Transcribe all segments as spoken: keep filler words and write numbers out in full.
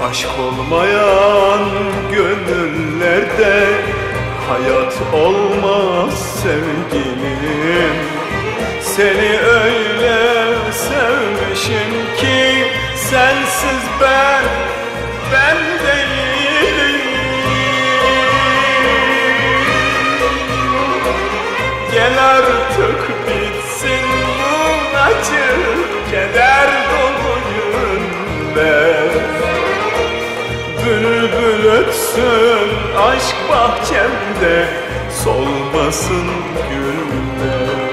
Aşk olmayan gönüllerde hayat olmaz sevgilim. Seni öyle sevmişim ki sensiz ben, ben değilim. Gel artık bitsin bu acı keder dolu günler. Bülbül ötsün aşk bahçemde, solmasın güller.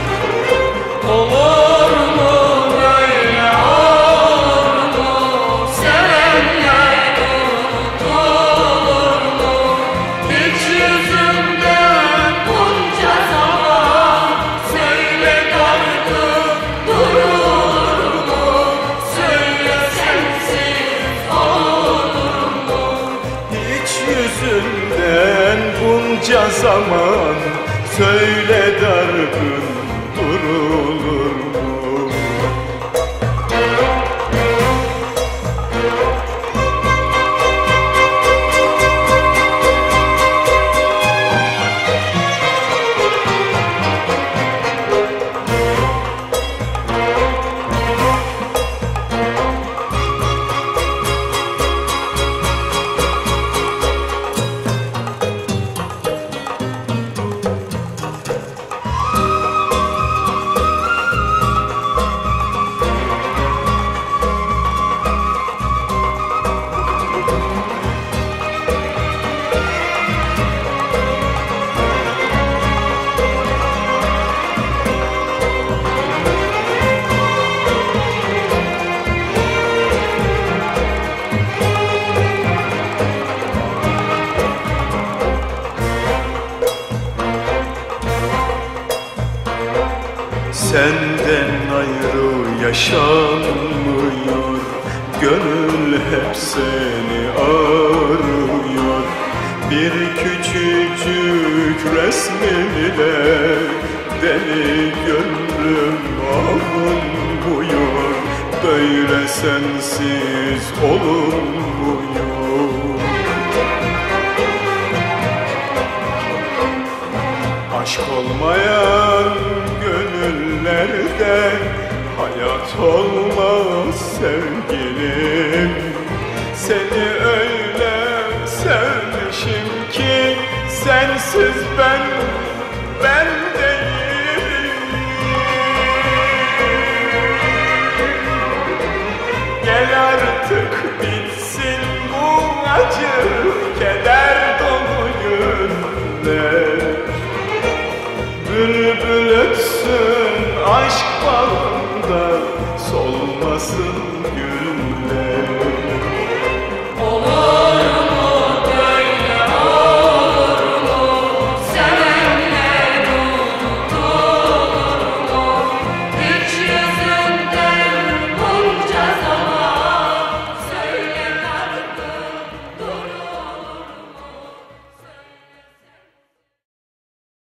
Olur mu böyle, olur mu? Sevenler unutulur mu? Hiç yüzümden bunca zaman söyle dargın durur mu? Söyle sensiz olur mu? Hiç yüzünden bunca zaman söyle dargın durulur mu? Senden ayrı yaşanmıyor, gönül hep seni arıyor. Bir küçücük resminle deli gönlüm avunmuyor. Böyle sensiz olunmuyor. Aşk olmayan gönüllerde hayat olmaz sevgilim. Seni öyle sevmişim ki sensiz ben